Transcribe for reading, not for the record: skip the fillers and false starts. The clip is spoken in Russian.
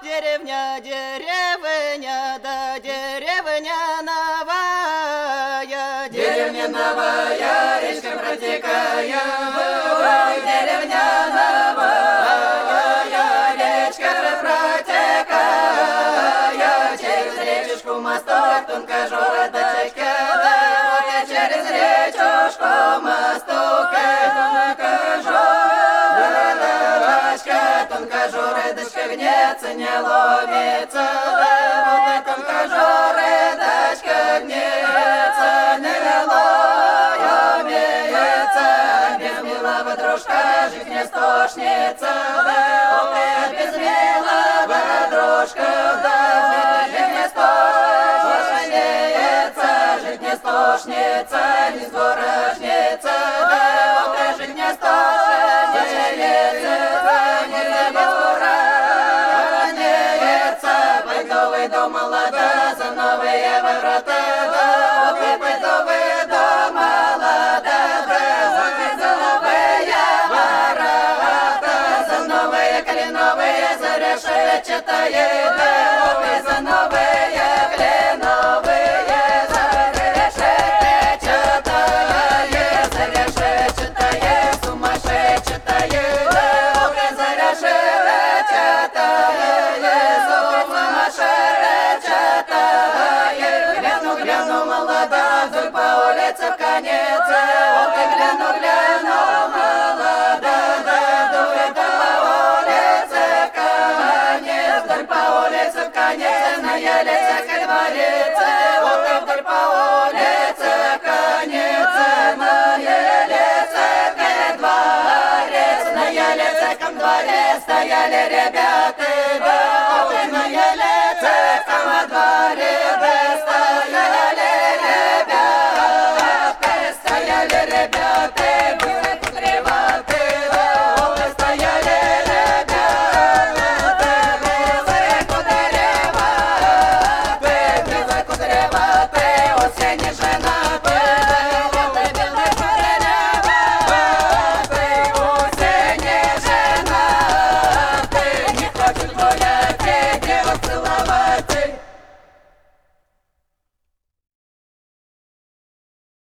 деревня, деревня, да деревня новая, Деревня новая, речка протекая, ой, деревня новая, речка протекая, через речушку мосток, тонкая жердочка, да вот и через речушку мосток, тонкая жердочка, тонкая жердочка гнется, не ломится, да вот и тонкая жердочка гнется, не ломится, без милого дружка жить не стошнится, да вот и без милого дружка, да жить не стошнится, жить не стошнится, не сворожнится, да вот и жить не стошнится, не сворожнится, пойду выйду молода за новые ворота, да вот и пойду выйду молода, да вот и за новые ворота, за новые калиновые, за решетчатое